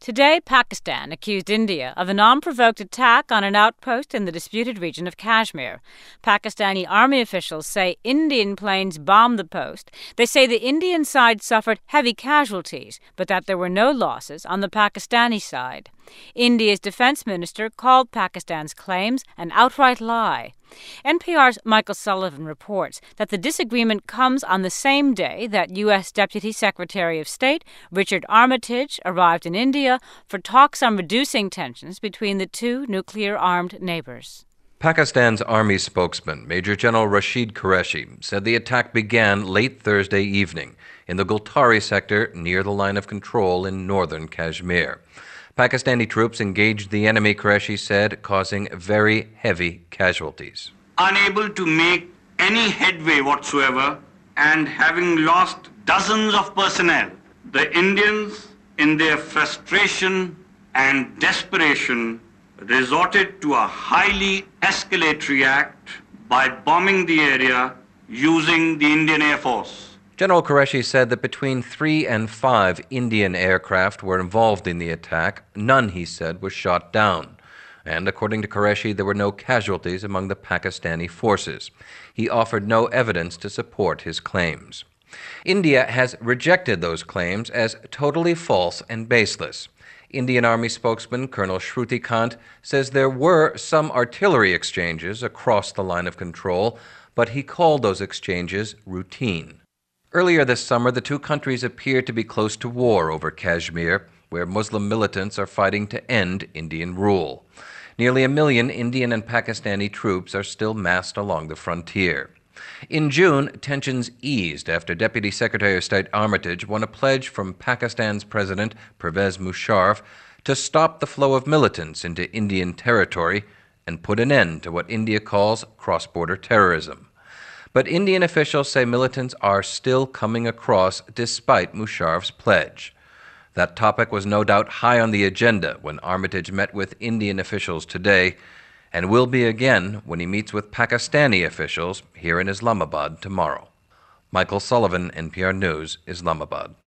Today, Pakistan accused India of an unprovoked attack on an outpost in the disputed region of Kashmir. Pakistani army officials say Indian planes bombed the post. They say the Indian side suffered heavy casualties, but that there were no losses on the Pakistani side. India's defense minister called Pakistan's claims an outright lie. NPR's Michael Sullivan reports that the disagreement comes on the same day that U.S. Deputy Secretary of State Richard Armitage arrived in India for talks on reducing tensions between the two nuclear-armed neighbors. Pakistan's army spokesman, Major General Rashid Qureshi, said the attack began late Thursday evening in the Gultari sector near the line of control in northern Kashmir. Pakistani troops engaged the enemy, Qureshi said, causing very heavy casualties. Unable to make any headway whatsoever and having lost dozens of personnel, the Indians, in their frustration and desperation, resorted to a highly escalatory act by bombing the area using the Indian Air Force. General Qureshi said that between 3 and 5 Indian aircraft were involved in the attack. None, he said, was shot down. And according to Qureshi, there were no casualties among the Pakistani forces. He offered no evidence to support his claims. India has rejected those claims as totally false and baseless. Indian Army spokesman Colonel Shruti Kant says there were some artillery exchanges across the line of control, but he called those exchanges routine. Earlier this summer, the two countries appeared to be close to war over Kashmir, where Muslim militants are fighting to end Indian rule. Nearly 1 million Indian and Pakistani troops are still massed along the frontier. In June, tensions eased after Deputy Secretary of State Armitage won a pledge from Pakistan's President Pervez Musharraf to stop the flow of militants into Indian territory and put an end to what India calls cross-border terrorism. But Indian officials say militants are still coming across despite Musharraf's pledge. That topic was no doubt high on the agenda when Armitage met with Indian officials today, and will be again when he meets with Pakistani officials here in Islamabad tomorrow. Michael Sullivan, NPR News, Islamabad.